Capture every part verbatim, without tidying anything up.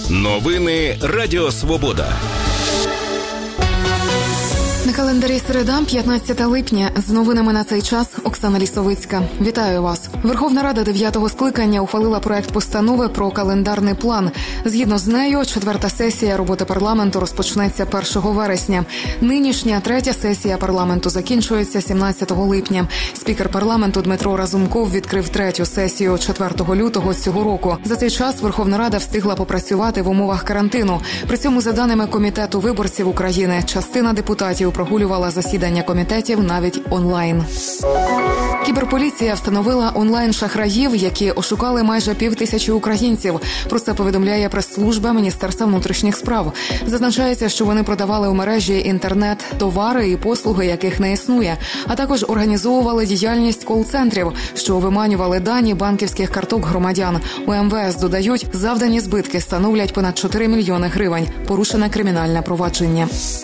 Новини Радіо Свобода. На календарі середа, п'ятнадцяте липня. З новинами на цей час Оксана Лісовицька. Вітаю вас. Верховна Рада дев'ятого скликання ухвалила проект постанови про календарний план. Згідно з нею, четверта сесія роботи парламенту розпочнеться першого вересня. Нинішня третя сесія парламенту закінчується сімнадцятого липня. Спікер парламенту Дмитро Разумков відкрив третю сесію четвертого лютого цього року. За цей час Верховна Рада встигла попрацювати в умовах карантину. При цьому, за даними Комітету виборців України, частина депутатів прогулювала засідання комітетів навіть онлайн. Кіберполіція встановила онлайн-шахраїв, які ошукали майже півтисячі українців. Про це повідомляє прес-служба Міністерства внутрішніх справ. Зазначається, що вони продавали у мережі інтернет товари і послуги, яких не існує, а також організовували діяльність кол-центрів, що виманювали дані банківських карток громадян. У ем ве ес додають, завдані збитки становлять понад чотири мільйони гривень. Порушене кримінальне провадження.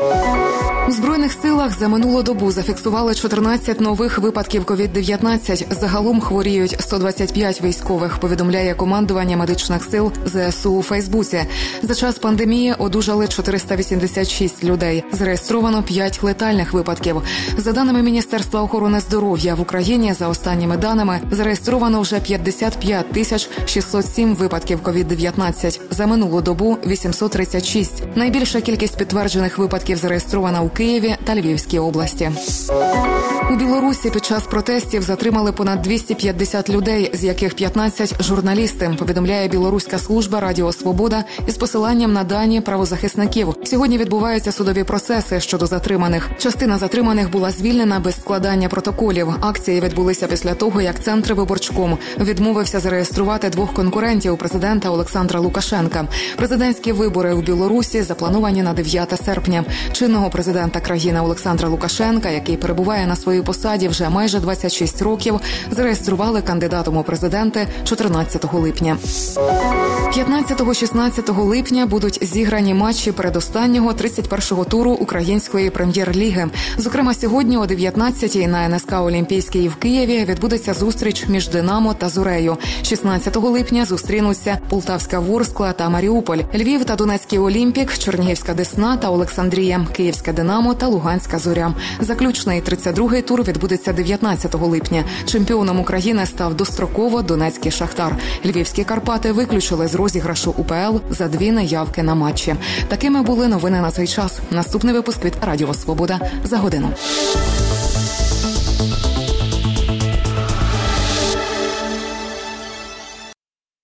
У Збройних силах за минулу добу зафіксували чотирнадцять нових випадків ковід дев'ятнадцять. Загалом хворіють сто двадцять п'ять військових, повідомляє командування медичних сил зе ес у у Фейсбуці. За час пандемії одужали чотириста вісімдесят шість людей. Зареєстровано п'ять летальних випадків. За даними Міністерства охорони здоров'я, в Україні, за останніми даними, зареєстровано вже п'ятдесят п'ять тисяч шістсот сім випадків ковід дев'ятнадцять. За минулу добу – вісімсот тридцять шість. Найбільша кількість підтверджених випадків зареєстрована у Києві та Львівській області. У Білорусі під час протестів затримали понад двісті п'ятдесят людей, з яких п'ятнадцять – журналісти, повідомляє білоруська служба Радіо Свобода із посиланням на дані правозахисників. Сьогодні відбуваються судові процеси щодо затриманих. Частина затриманих була звільнена без складання протоколів. Акції відбулися після того, як Центр Виборчком відмовився зареєструвати двох конкурентів президента Олександра Лукашенка. Президентські вибори у Білорусі заплановані на дев'яте серпня. Чинного президента країни Олександра Лукашенка, який перебуває на своїй посаді вже майже двадцять шість років, зареєстрували кандидатом у президенти чотирнадцятого липня. п'ятнадцятого-шістнадцятого липня будуть зіграні матчі передостаннього тридцять першого туру Української прем'єр-ліги. Зокрема, сьогодні о дев'ятнадцятій на ен ес ка Олімпійській в Києві відбудеться зустріч між Динамо та Зорею. шістнадцятого липня зустрінуться Полтавська Ворскла та Маріуполь, Львів та Донецький Олімпік, Чернігівська Десна та Олександрія, Київське Динамо та Луганська Зоря. Заключний тридцять другий тур відбудеться дев'ятнадцятого липня. Чемпіоном України став достроково Донецький Шахтар. Львівські Карпати виключили з розіграшу у пе ел за дві неявки на матчі. Такими були новини на цей час. Наступний випуск від Радіо Свобода за годину.